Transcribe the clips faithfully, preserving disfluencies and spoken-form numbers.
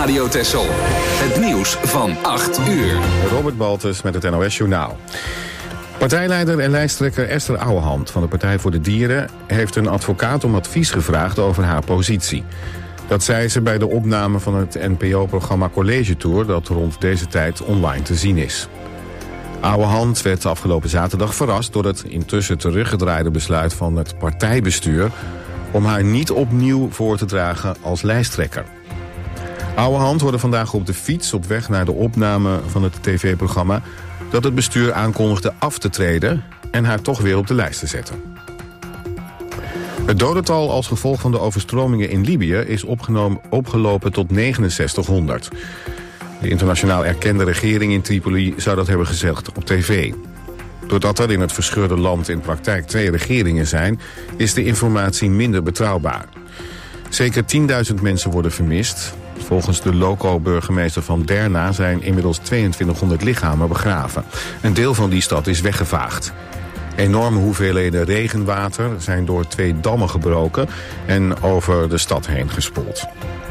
Radio Texel. Het nieuws van acht uur. Robert Baltus met het N O S Journaal. Partijleider en lijsttrekker Esther Ouwehand van de Partij voor de Dieren heeft een advocaat om advies gevraagd over haar positie. Dat zei ze bij de opname van het N P O-programma College Tour dat rond deze tijd online te zien is. Ouwehand werd afgelopen zaterdag verrast door het intussen teruggedraaide besluit van het partijbestuur om haar niet opnieuw voor te dragen als lijsttrekker. Ouwehand hoorde vandaag op de fiets op weg naar de opname van het tv-programma dat het bestuur aankondigde af te treden en haar toch weer op de lijst te zetten. Het dodental als gevolg van de overstromingen in Libië is opgenomen, opgelopen tot negenenzestighonderd. De internationaal erkende regering in Tripoli zou dat hebben gezegd op tv. Doordat er in het verscheurde land in praktijk twee regeringen zijn, is de informatie minder betrouwbaar. Zeker tienduizend mensen worden vermist. Volgens de loco-burgemeester van Derna zijn inmiddels tweeëntwintighonderd lichamen begraven. Een deel van die stad is weggevaagd. Enorme hoeveelheden regenwater zijn door twee dammen gebroken en over de stad heen gespoeld.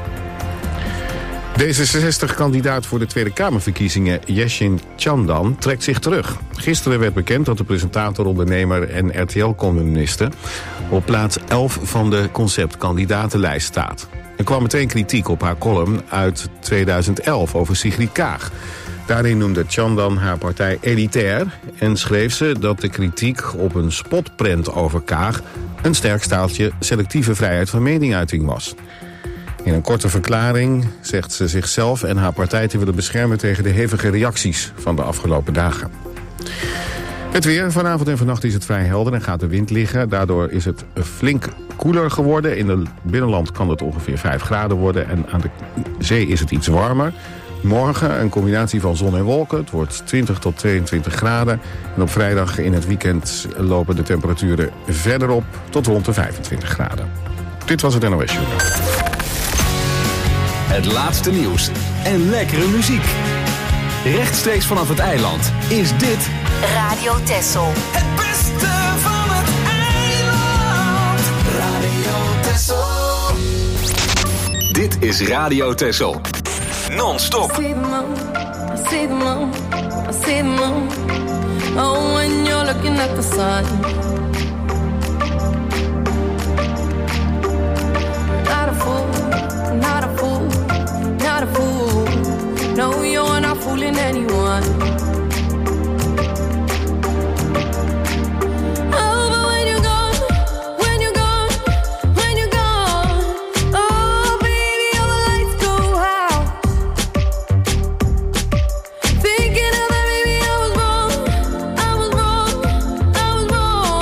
D zesenzestig-kandidaat voor de Tweede Kamerverkiezingen, Yeshin Chandan, trekt zich terug. Gisteren werd bekend dat de presentator, ondernemer en R T L-columniste op plaats elf van de conceptkandidatenlijst staat. Er kwam meteen kritiek op haar column uit tweeduizend elf over Sigrid Kaag. Daarin noemde Chandan haar partij elitair en schreef ze dat de kritiek op een spotprent over Kaag een sterk staaltje selectieve vrijheid van meningsuiting was. In een korte verklaring zegt ze zichzelf en haar partij te willen beschermen tegen de hevige reacties van de afgelopen dagen. Het weer. Vanavond en vannacht is het vrij helder en gaat de wind liggen. Daardoor is het flink koeler geworden. In het binnenland kan het ongeveer vijf graden worden en aan de zee is het iets warmer. Morgen een combinatie van zon en wolken. Het wordt twintig tot tweeëntwintig graden. En op vrijdag in het weekend lopen de temperaturen verder op tot rond de vijfentwintig graden. Dit was het N O S Journaal. Het laatste nieuws en lekkere muziek. Rechtstreeks vanaf het eiland is dit Radio Texel. Het beste van het eiland. Radio Texel. Dit is Radio Texel. Non-stop. I see the moon, I see the moon, I see the moon. Oh, when you're looking at the sun. Not a fool, not a fool, not a fool. No, you're not fooling anyone. Oh, but when you're gone, when you're gone, when you're gone. Oh, baby, all the lights go out. Thinking of that, baby, I was wrong, I was wrong, I was wrong.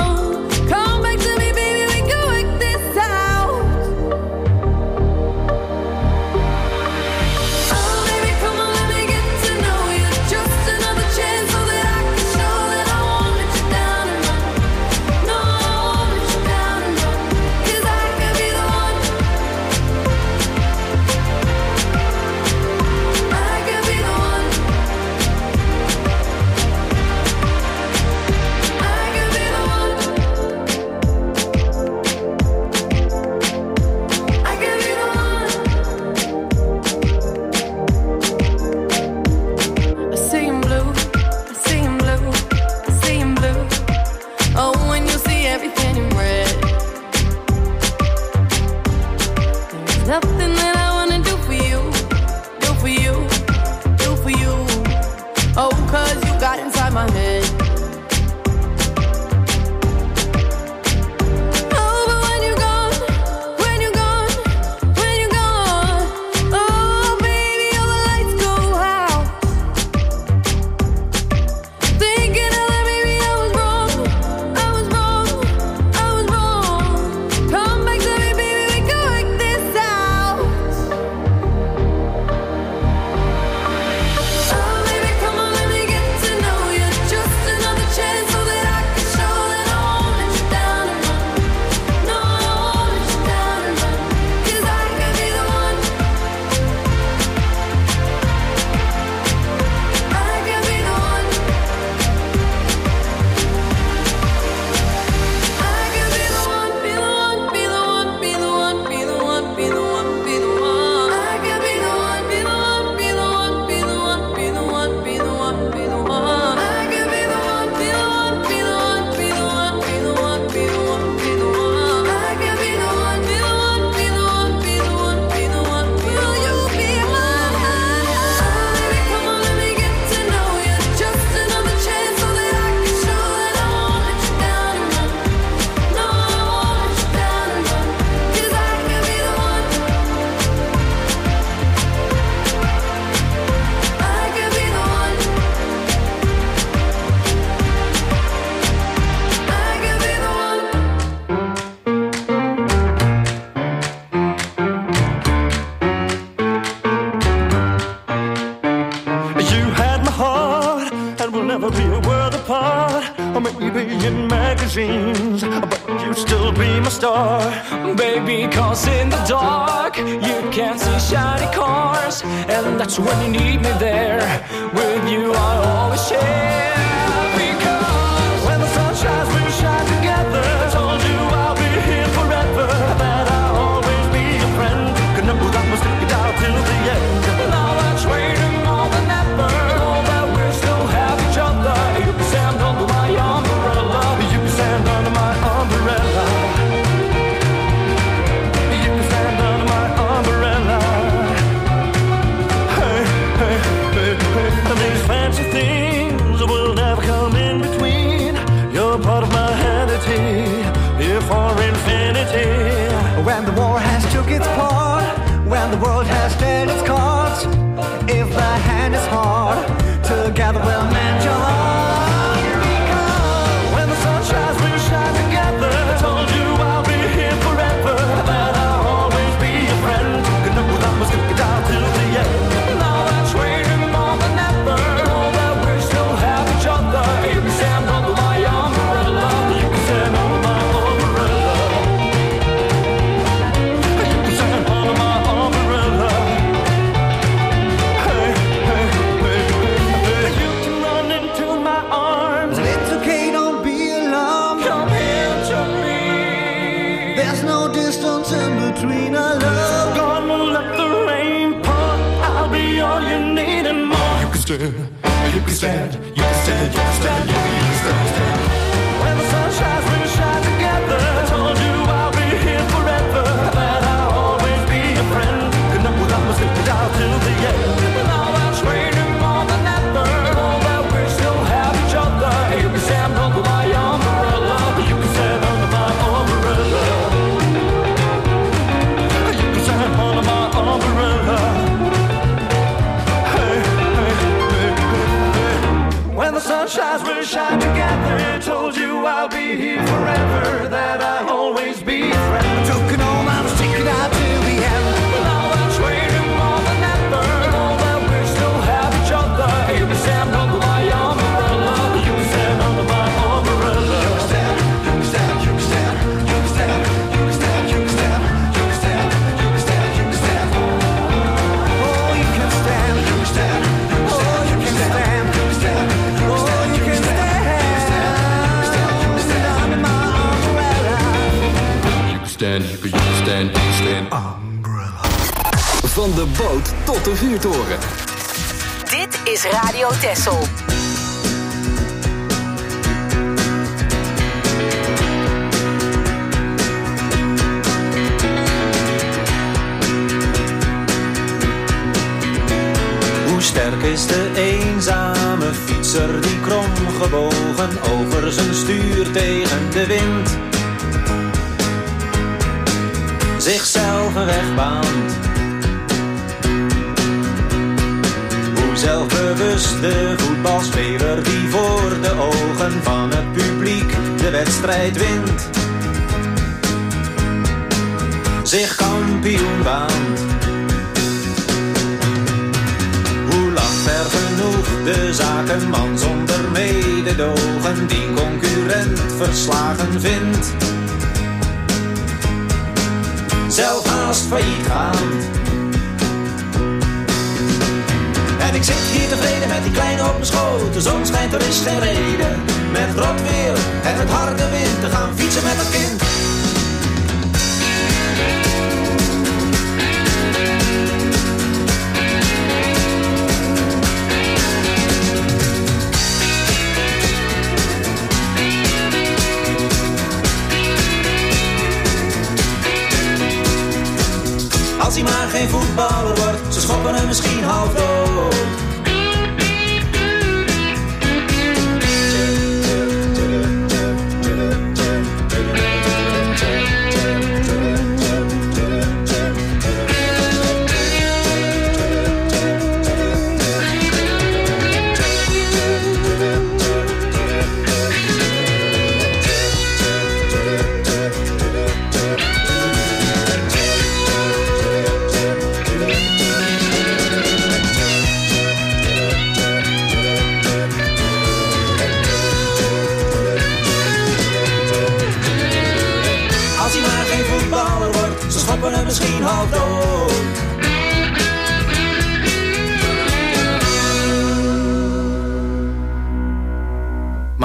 never be a world apart, or maybe in magazines, but you still be my star. Baby, cause in the dark you can't see shiny cars, and that's when you need me there. With you I always share. Because when the sun shines, we'll shine together. I told you I'll be here forever, that I'll always be your friend. Could never that must stick it out till the end. Now that's waiting more than ever, know that we still have each other. You can stand under my umbrella. You can stand under my umbrella. You can stand under my umbrella. Hey, hey, hey, hey. These fancy things will never come in between. You're part of my vanity, here for infinity. When the war has took its part, when the world has dealt its cards, if the hand is hard, together we'll mend your heart. Because when the sun shines, we'll shine together. I told you I'll be here forever, that I'll always be your friend. Could never that must stick it out till the end. Now that's waiting more than ever, know that we still have each other. You can stand under my umbrella. You can stand under my umbrella. You can stand under my umbrella. Hey, hey, hey, hey. You can run into my arms. It's okay, don't be alarmed. Come here to me. There's no distance in between our love. Gonna let the rain pour. I'll be all you need and more. You can stand, you can stand, you can stand, you can stand, you can, you can stand, stand. When the sun shines, we'll shine together. I told you I'll be here forever, that I'll always be your friend. Could never that must stick it out till the end. Now that's waiting more than ever, know that we still have each other. You can stand under my umbrella. You can stand under my umbrella. You can stand under my umbrella. Hey, hey, hey, hey. When the sun shines, we'll shine together. I told you I'll be here forever, that I'll always be your friend. Took it all, I was taking it out till the end. Now that's waiting more than ever, know that we still have each other. You can stand under my umbrella. You can stand under my umbrella. You can stand, you can stand, you can stand, you can stand, you can stand, you can stand, you can stand, you can stand, you can stand. Oh, you can stand. You can stand, you can Oh, stand, you can stand. you can stand, you can Oh, stand, you can stand. Under my umbrella. You can stand, you can, you can stand, you can stand. Van de boot tot de vuurtoren. Dit is Radio Texel. Hoe sterk is de eenzame fietser die kromgebogen over zijn stuur tegen de wind zichzelf een weg baant. Hoe zelfbewust de voetbalspeler die voor de ogen van het publiek de wedstrijd wint zich kampioen baant. Hoe lacht ver genoeg de zakenman zonder mededogen die concurrent verslagen vindt, zelf haast failliet gaan. En ik zit hier tevreden met die kleine op mijn schoot. De zon schijnt, er is geen reden met rot weer en met harde wind te gaan fietsen met het kind. Als hij maar geen voetballer wordt, ze schoppen hem misschien half dood.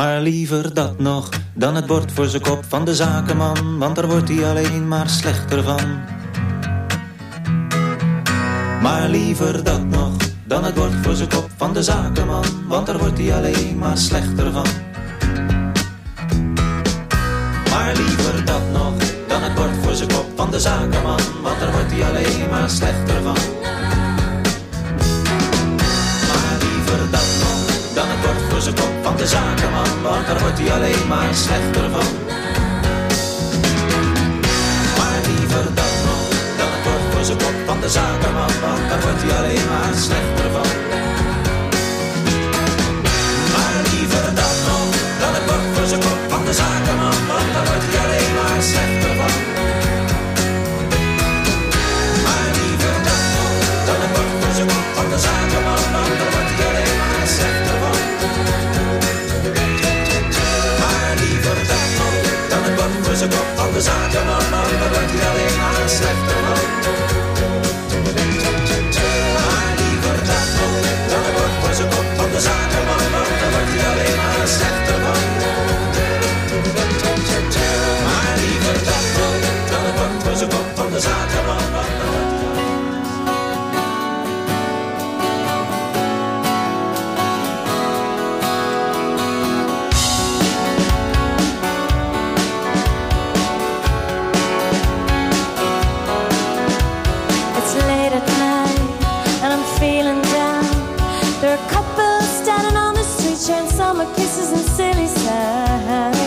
Maar liever dat nog dan het bord voor zijn kop van de zakenman, want daar wordt hij alleen maar slechter van. Maar liever dat nog dan het bord voor zijn kop van de zakenman, want daar wordt hij alleen maar slechter van. Maar liever dat nog dan het bord voor zijn kop van de zakenman, want daar wordt hij alleen maar slechter van. Maar liever dat nog dan het bord voor zijn kop van de zakenman, want daar wordt hij alleen maar slechter van. Maar liever dat nog dan het bord voor zijn kop van de zakenman, want daar wordt hij alleen maar slechter van. Maar liever dat nog dan het bord voor zijn kop van de zakenman, want daar wordt hij alleen maar slechter van. Maar liever dat nog dan het bord voor zijn kop van de zakenman, want daar wordt hij alleen maar slechter van. Maar liever dat nog dan het bord voor zijn kop van de zakenman, want daar wordt hij alleen maar slechter van. Maar liever dat nog dan het bord voor zijn kop van de zakenman, want daar wordt hij alleen maar slechter van. Maar liever dat nog dan het bord voor zijn kop van de zakenman, want daar wordt hij alleen maar. It's late at night and I'm feeling down. There are couples standing on the street sharing summer kisses and silly sounds.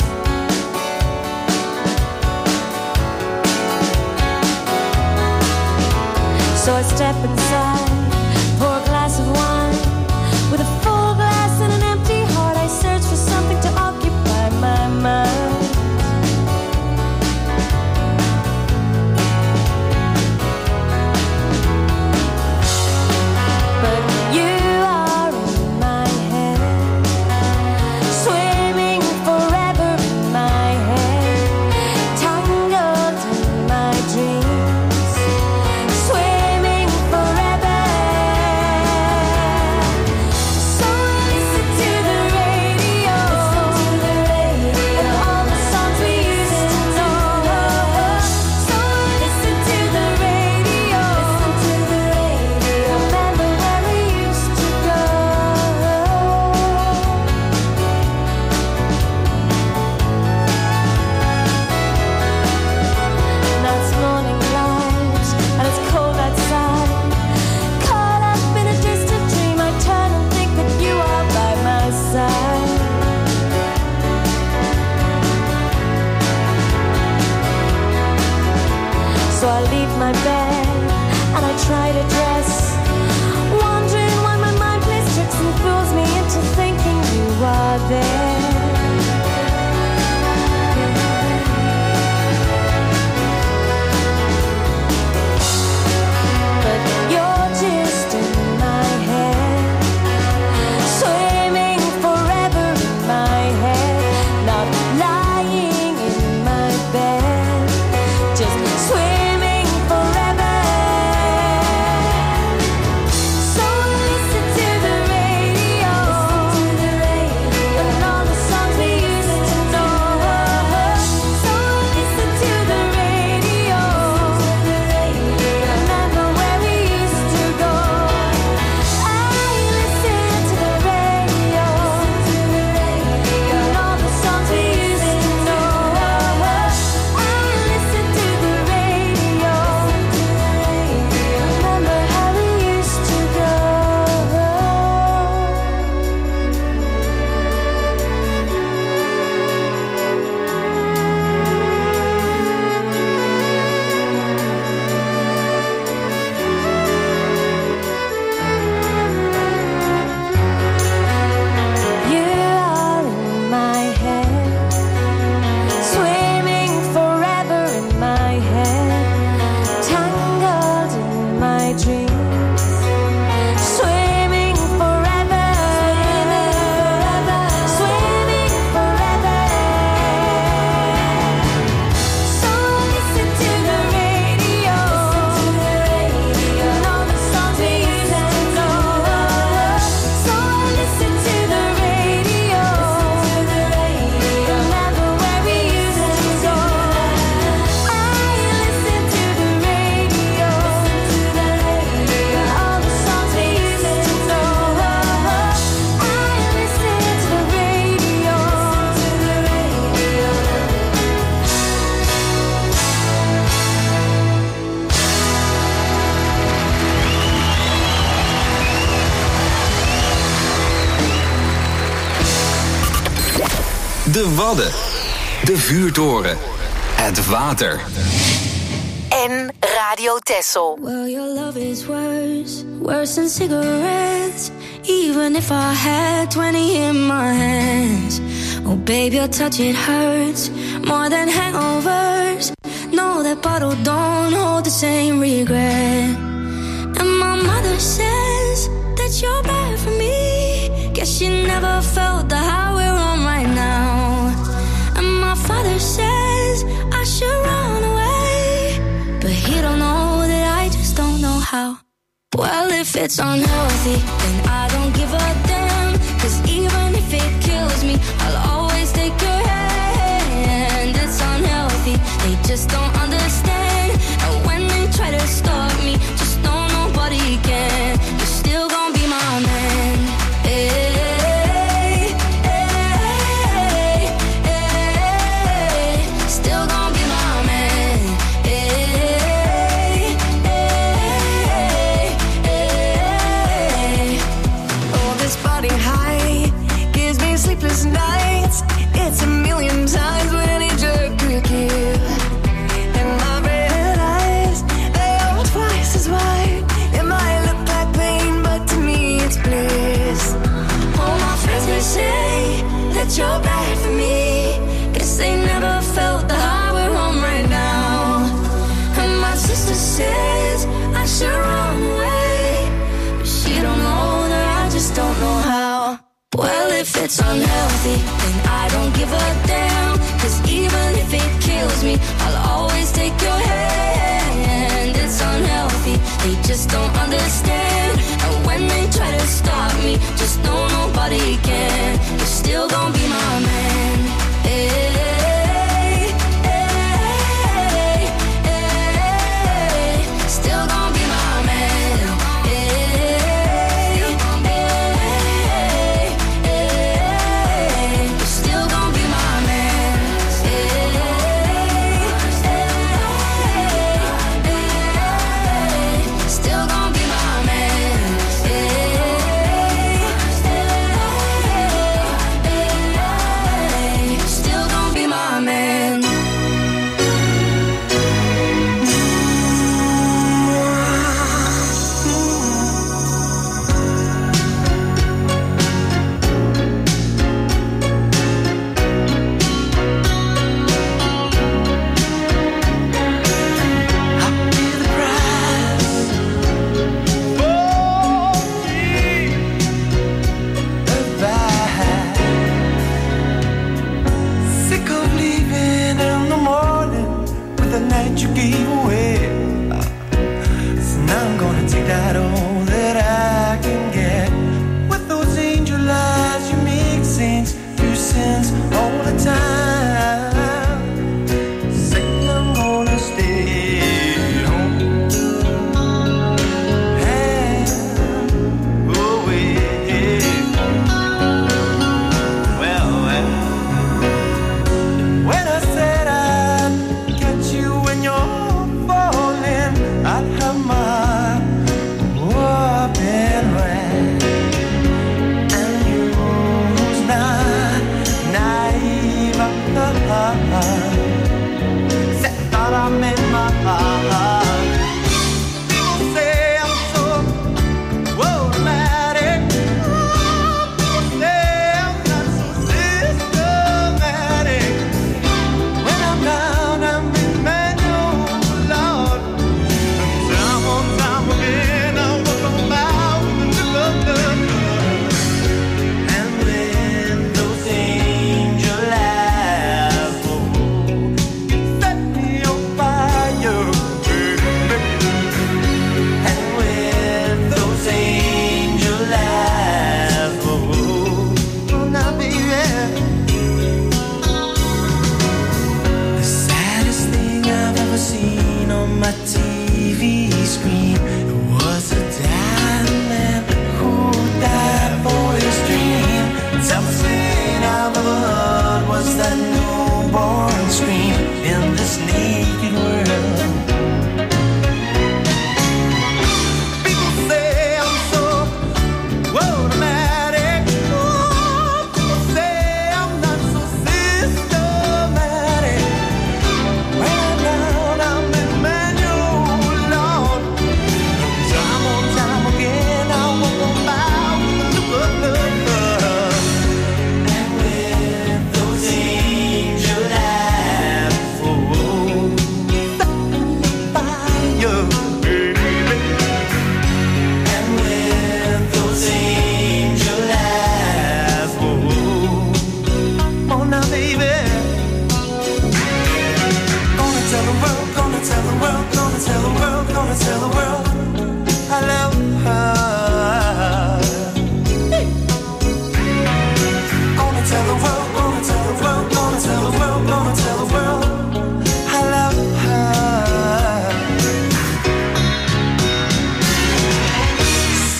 So I step inside, pour a glass of wine. With a full glass and an empty heart, I search for something to occupy my mind. But you are in my head, swimming forever in my head, tangled in my dreams, swimming forever. De Wadden. De vuurtoren. Het water. En Radio Texel. Well, your love is worse, worse than cigarettes. Even if I had twenty in my hands. Oh, babe, your touch, it hurts more than hangovers. No, that bottle don't hold the same regret. And my mother says that you're bad for me. Guess she never felt the high we're on right now. And my father says I should run away, but he don't know that I just don't know how. Well, if it's unhealthy, then I don't give a damn. Cause even if it kills me, I'll always take your hand. It's unhealthy, they just don't understand. And when they try to stop me, just know nobody can. You're still gonna be my man. Hey, hey, hey, still gonna be my man. Hey, hey, hey. Oh, this body high gives me sleepless nights. It's a million times what any jerk could give. And my red eyes, they are twice as wide. It might look like pain, but to me it's bliss. All my friends, they say that you're bad for me. Guess they never felt the high we're on right now. And my sister says I should run away, but she don't know that I just don't know how. Well, if it's unhealthy, then I don't give a damn. Cause even if it kills me, I'll always take your hand. It's unhealthy, they just don't understand. And when they try to stop me, just know nobody can. You're still gonna be my man. Hey, hey, hey, still gonna be my man. Hey, hey, hey, you're still gonna be my man. Hey, hey, hey, still gonna be my man. Hey, hey,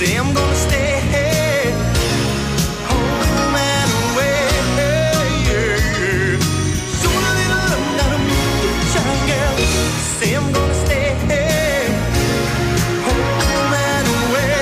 say I'm gonna stay home and away. Soon a little love, not a moonshine girl. Say I'm gonna stay home and away.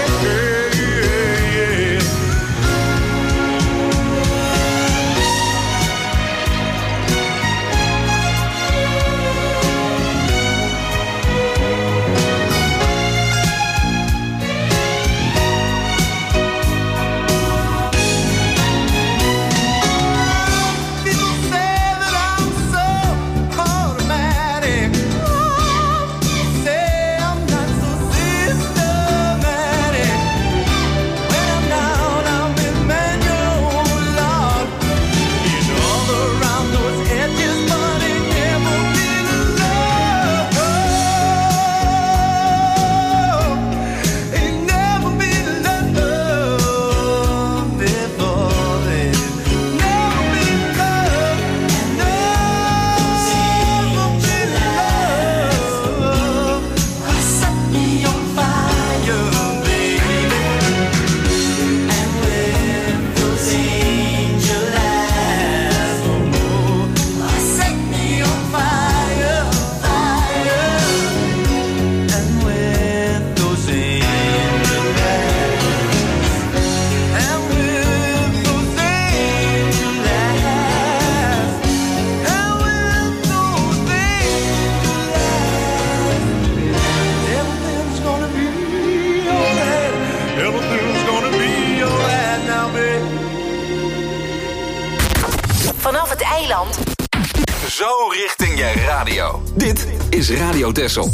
Vanaf het eiland. Zo richting je radio. Dit is Radio Texel.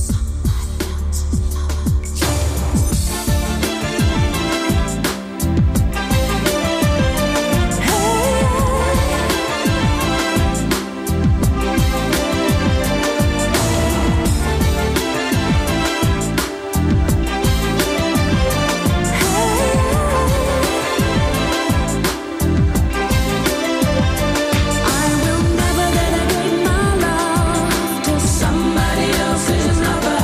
Somebody else is not the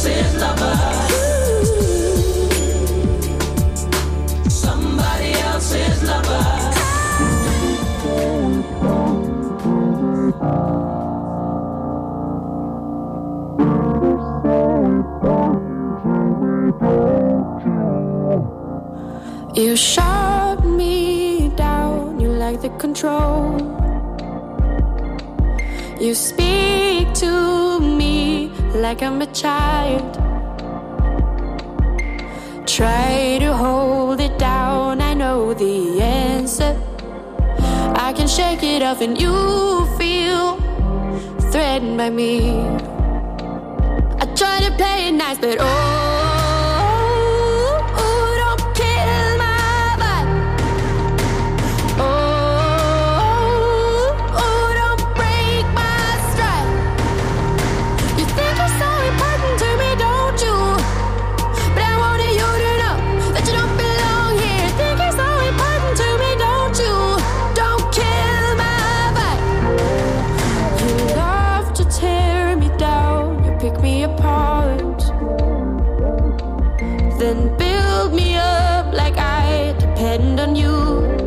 else's lover. Somebody else's lover. You shut me down, you like the control. You speak to me like I'm a child. Try to hold it down, I know the answer. I can shake it off and you feel threatened by me. I try to play it nice, but oh, then build me up like I depend on you.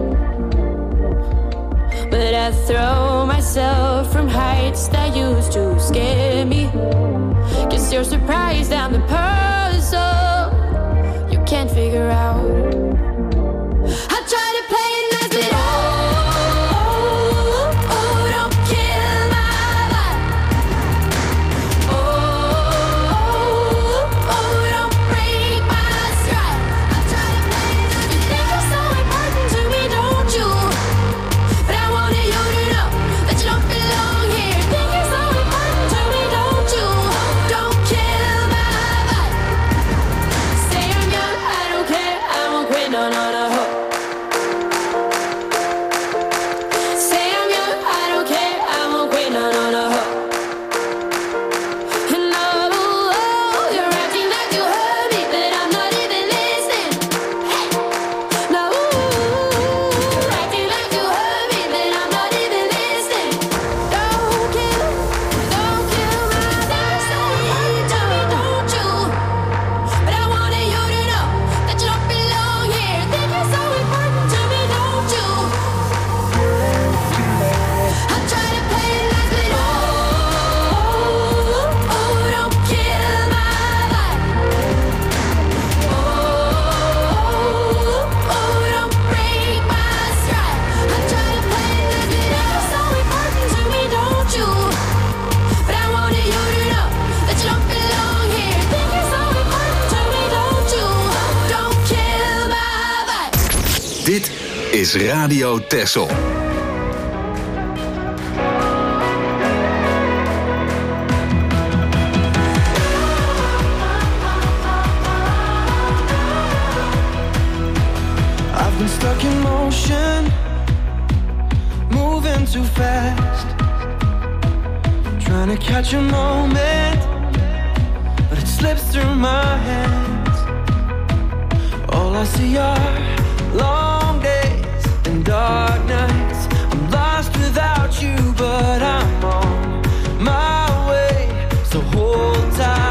But I throw myself from heights that used to scare me. Guess you're surprised I'm the puzzle you can't figure out. I try to play it nice, but oh, oh, oh, don't kill my vibe. Oh, oh, oh, don't break my stride. I try to play it nice. You think you're so important to me, don't you? But I wanted you to know that you don't belong here. Think you're so important to me, don't you? Don't kill my vibe. Say I'm young, I don't care, I won't quit, no, no, no. Say I'm young, I don't care, I won't quit, no, no, no. And oh, oh, you're acting like you heard me, but I'm not even listening. Hey, no, acting like you heard me, but I'm not even listening. Don't kill, don't kill my vibe. So important to me, don't you? But I wanted you to know that you don't belong here. Think you're so important to me, don't you? I try to play it nice, but oh, oh, don't kill my vibe. Oh, oh, don't break my stride. I try to play it nice, but you're so important to me, don't you? But I wanted you to know that you don't belong here. Think you're so important to me, don't you? Don't kill my vibe. Dit is Radio Texel. I've been stuck in motion, moving too fast, trying to catch a moment, but it slips through my hands. All I see are long days and dark nights. I'm lost without you, but I'm on my way, so hold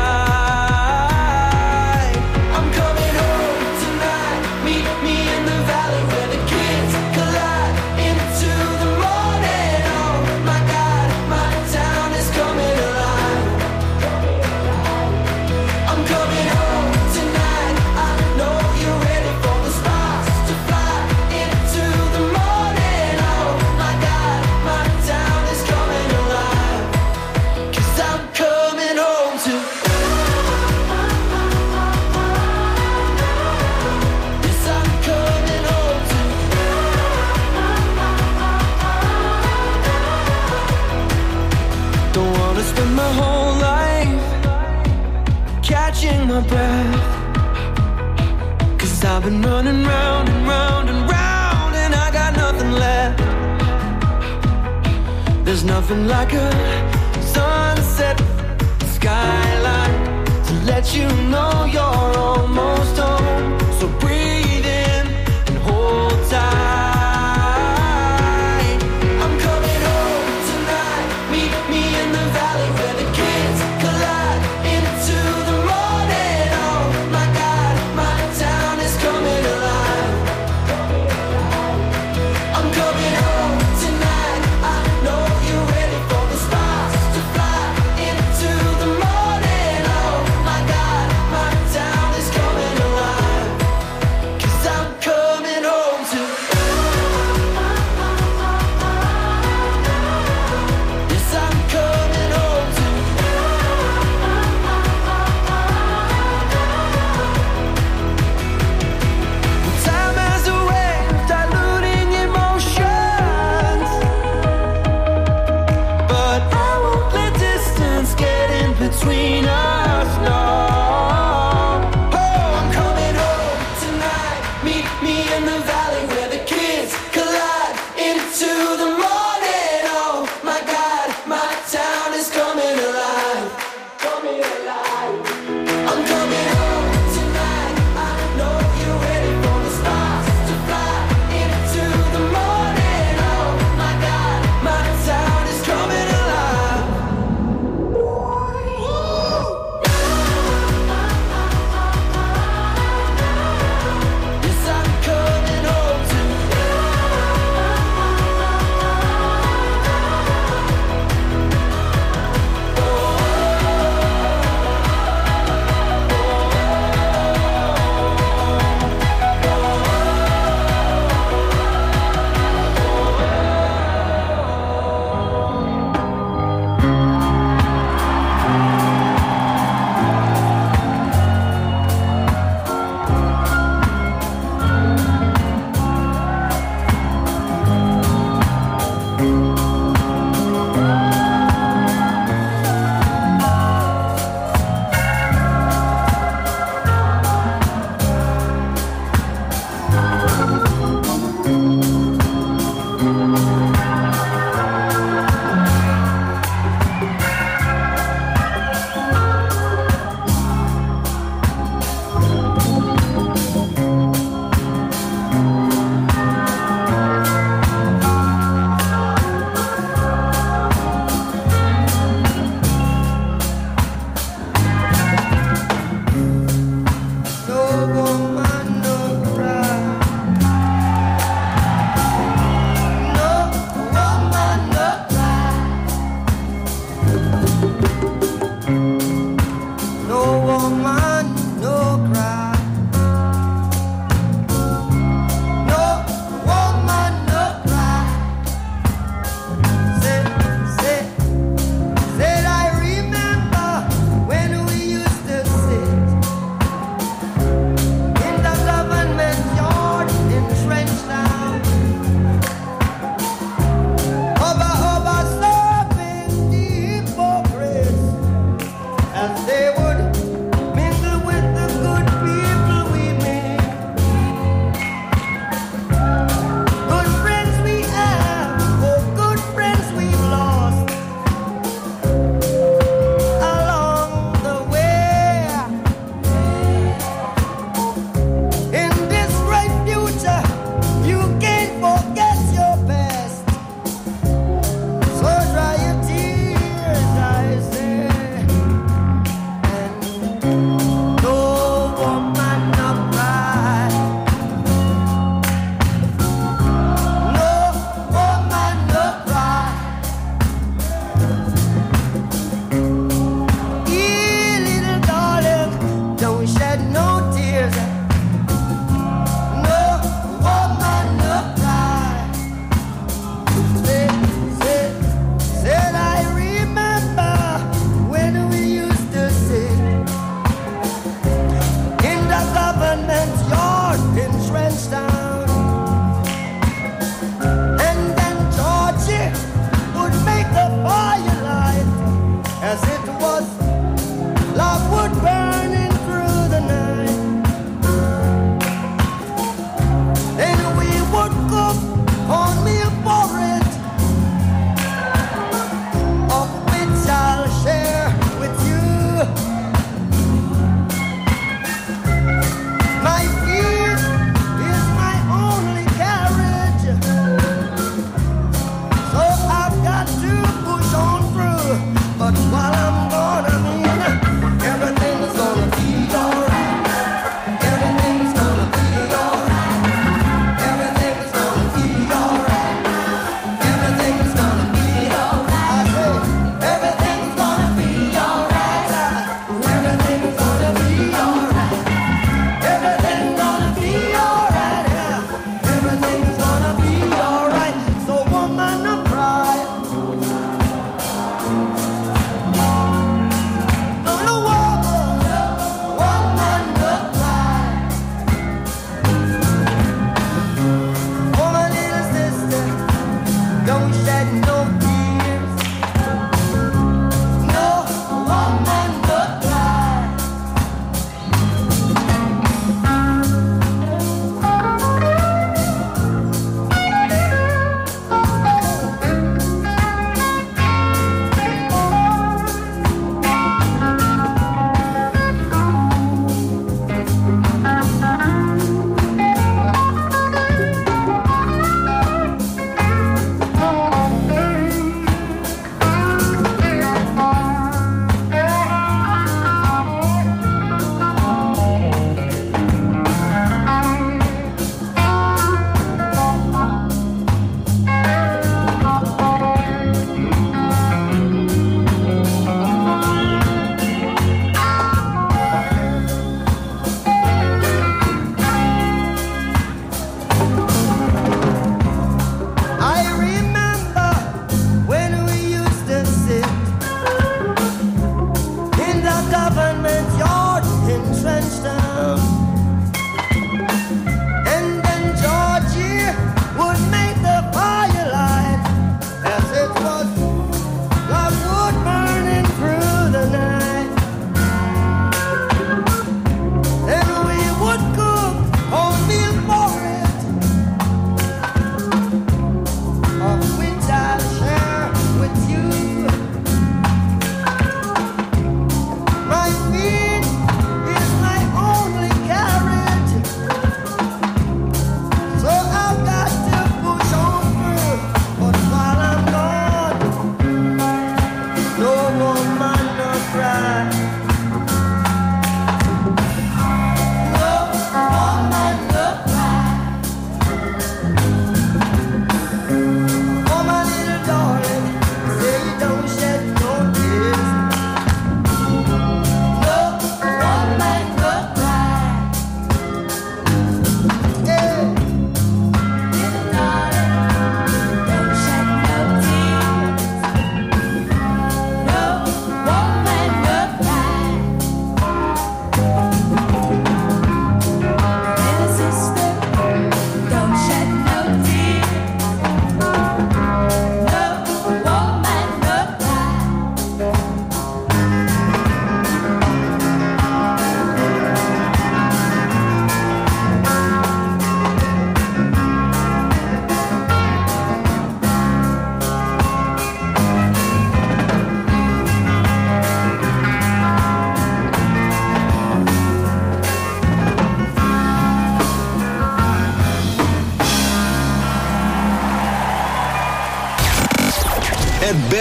tight. I'm coming home tonight. Meet me in the valley where the kids collide into the morning. Oh my God, my town is coming alive. I'm coming home tonight. I know you're ready for the sparks to fly into the morning. Oh my God, my town is coming alive. 'Cause I'm coming home to. Yes, I'm coming home to. Don't wanna spend my whole life catching my breath, 'cause I've been running round and round and round and I got nothing left. There's nothing like a sunset skyline to let you know you're almost home. So breathe in and hold tight. I'm coming home tonight. Meet me in the valley where the kids collide into the morning.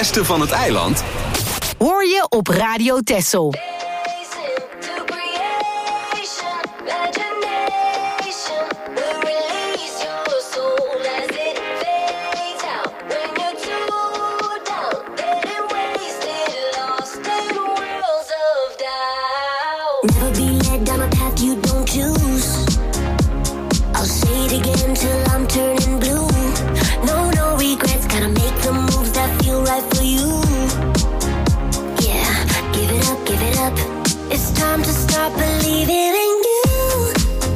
beste van het eiland hoor je op Radio Texel. Never be led down a path you don't choose. I'll say it again till I'm turning blue. No, no regrets, gotta make the moves that feel right for you. Yeah, give it up, give it up. It's time to start believing in you.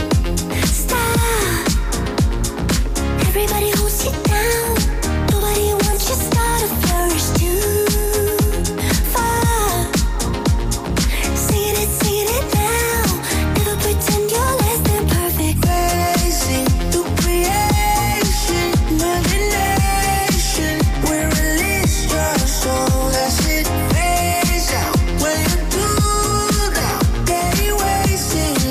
Stop. Everybody holds you down. Nobody wants you start a flourish too far. Singing it, singing it now. Never pretend you're less than perfect. Racing through creation, imagination. We release your soul as it fades out. When you do that, day wasting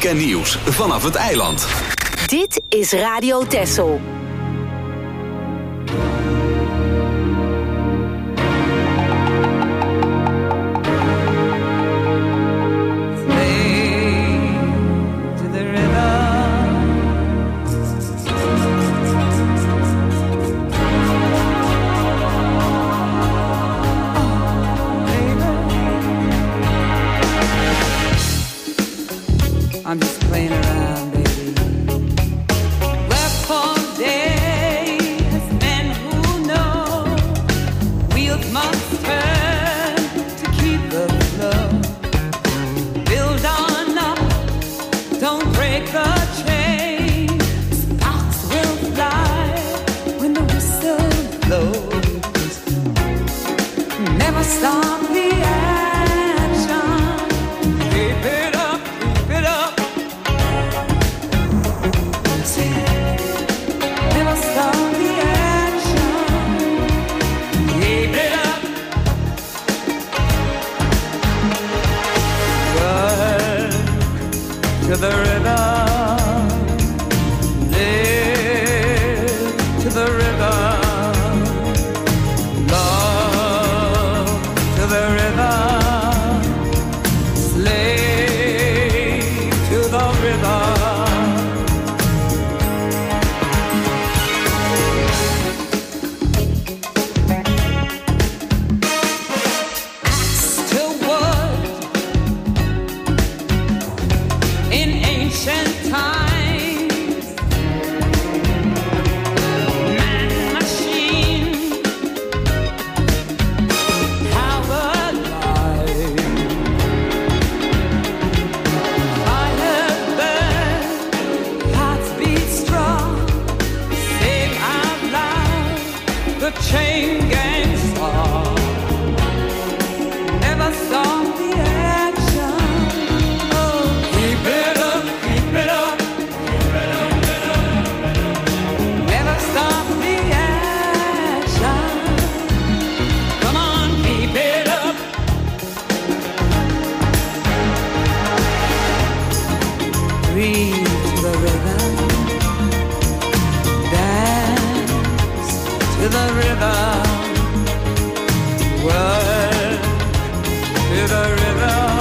en nieuws vanaf het eiland. Dit is Radio Texel. I'm just playing around, baby. Wherefore days, men who know wheels must turn to keep the flow. Build on up, don't break the chain. Sparks will fly when the whistle blows. Never stop the action. Keep it up, keep it up. Never stop the action. Keep it up. Work to the rhythm. Live to the rhythm. Love to the rhythm. Slave to the rhythm. Chain gang star. Never stop the action. Oh, keep it up, keep it up. Never stop the action. Come on, keep it up. Breathe to the rhythm. Dance to the rhythm, work to the rhythm,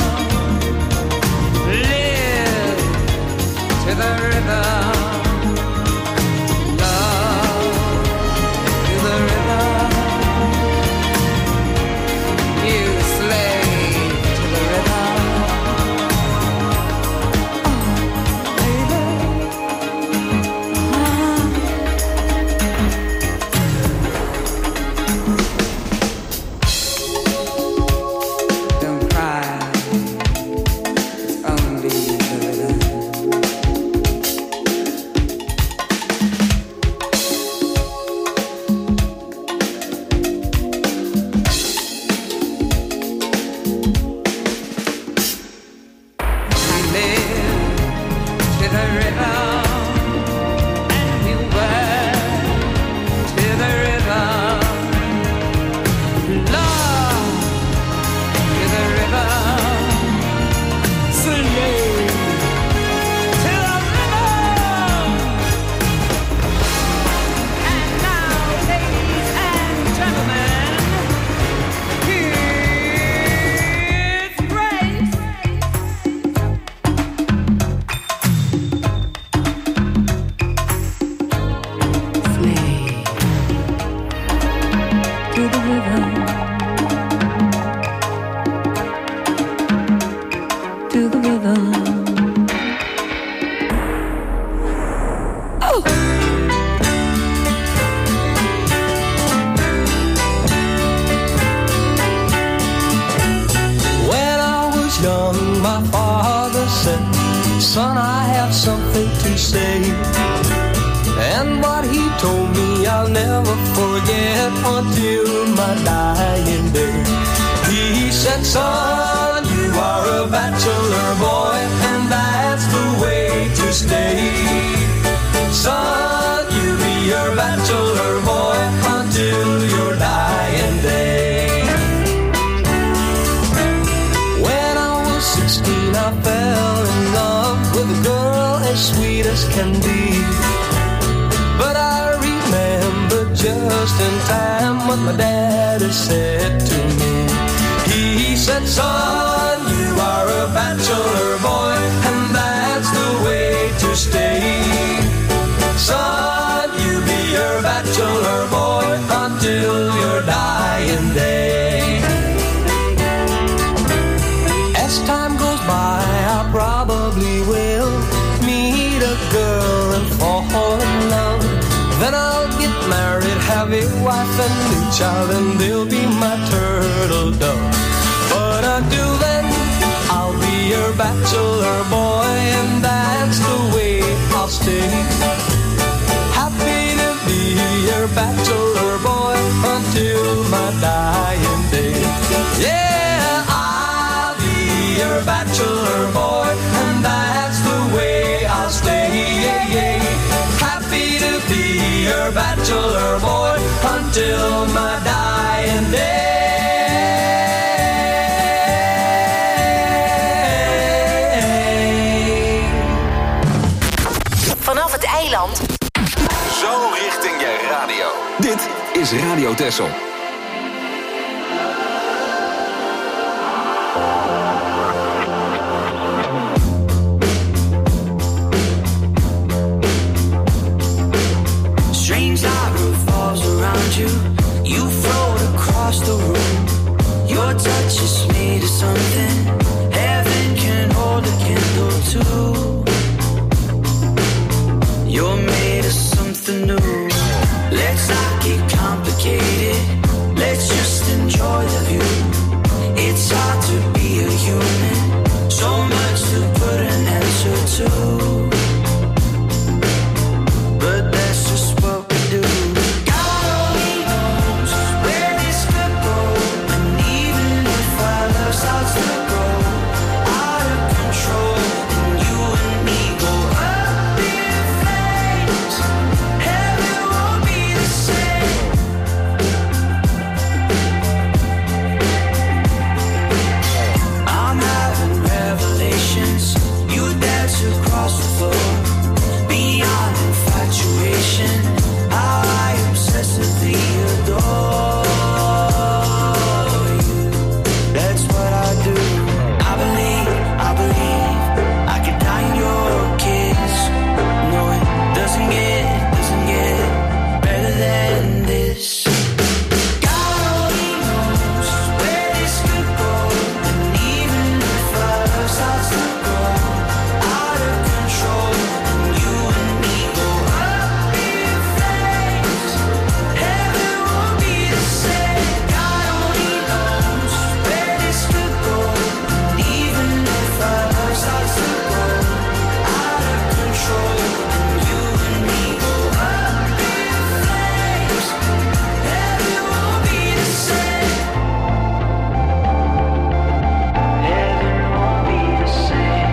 live to the rhythm, love to the rhythm, you slave to the rhythm. Oh, baby. Uh-huh. Don't cry, it's only the rhythm. We live to the rhythm, and we work to the rhythm. Love to the rhythm, slave to the rhythm. And now, ladies and gentlemen, here's Grace. Slave to the rhythm. To the rhythm. Oh. When I was young, my father said, son, I have something to say. And what he told me I'll never forget until my dying day. He said, son, you are a bachelor boy, and that's the way to stay. Son, you be your bachelor boy until your dying day. When I was sixteen, I fell in love with a can be. But I remember just in time what my daddy said to me. He said, son, you are a bachelor boy, and that's the way to stay. Son, you be your bachelor boy until your dying day. As time goes by, I probably will meet a girl and fall in love. Then I'll get married, have a wife and a child, and they'll be my turtle dove. But until then, I'll be your bachelor boy, and that's the way I'll stay. Happy to be your bachelor boy until my dying day. Yeah, I'll be your bachelor boy, and that's the way I'll stay. Yeah, yeah. Happy to be your bachelor boy until my dying day. Vanaf het eiland. Zo richting je radio. Dit is Radio Texel. Strange light revolves around you. You float across the room. Your touch is made of something heaven can hold a candle to. You're made of something new. Let's not get complicated. Let's just enjoy the view. It's hard to be a human. So much to put an answer to. But that's just what we do. God only knows where this could go. And even if our love starts to grow out of control, and you and me go up in flames, heaven won't be the same. I'm having revelations. You dance across the floor. Beyond infatuation, how I obsessively adore you. That's what I do. I believe, I believe I could die in your kiss. No, it doesn't get, doesn't get better than this. God only knows where this could go. And even if our love starts to grow out of control, and you and me go up in flames, heaven won't be the same. God only knows where this could go. And even if our love starts to grow out of control, and you and me go up in flames, heaven won't be the same. Heaven won't be the same.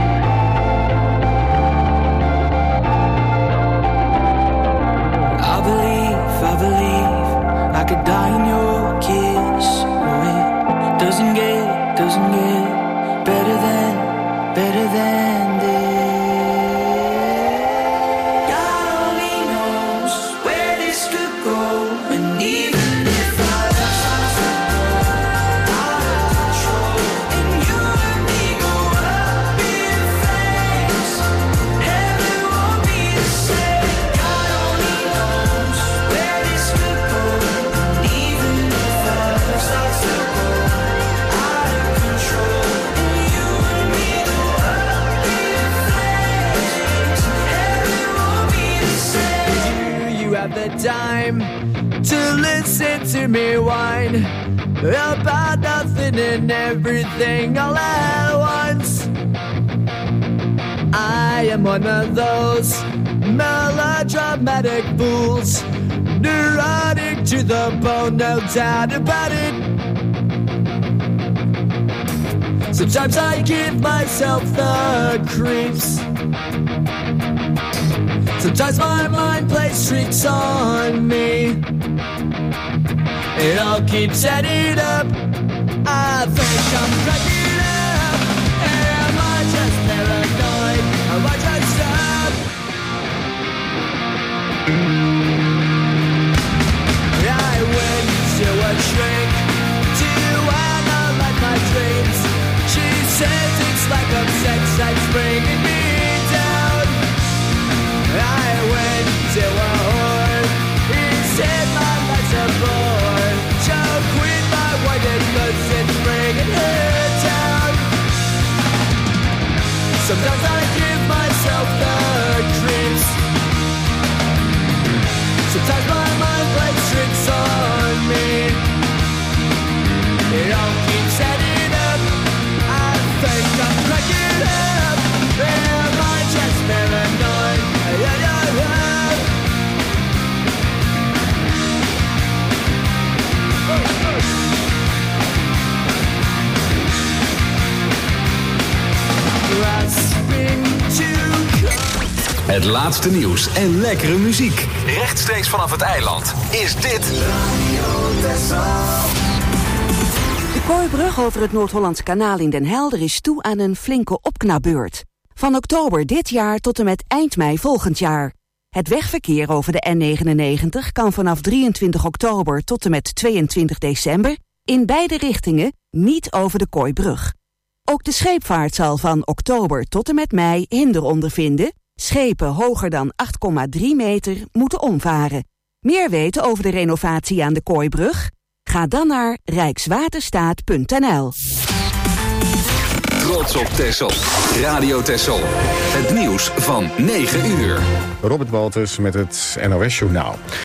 I believe, I believe I could die in your kiss. Oh, it doesn't get, doesn't get better than, better than this. God only knows where this could go. And even if our love starts to grow out of control, and you and me go up in flames, heaven won't be the same. God only knows where this could go. And even if our love starts to grow out of control, and you and me go up in flames, heaven won't be the same. Do you have the time to listen to me whine about nothing and everything all at once? I am one of those melodramatic fools, neurotic to the bone, no doubt about it. Sometimes I give myself the creeps. Sometimes my mind plays tricks on me. It all keeps adding up. I think I'm cracking up. Am I just paranoid? Am I just up? Het laatste nieuws en lekkere muziek. Rechtstreeks vanaf het eiland is dit Radio Texel. De Kooibrug over het Noord-Hollands Kanaal in Den Helder is toe aan een flinke opknapbeurt. Van oktober dit jaar tot en met eind mei volgend jaar. Het wegverkeer over de N negenennegentig kan vanaf drieëntwintig oktober tot en met tweeëntwintig december... in beide richtingen niet over de Kooibrug. Ook de scheepvaart zal van oktober tot en met mei hinder ondervinden. Schepen hoger dan acht komma drie meter moeten omvaren. Meer weten over de renovatie aan de Kooibrug? Ga dan naar rijkswaterstaat punt n l. Trots op Texel. Radio Texel. Het nieuws van negen uur. Robert Walters met het N O S Journaal.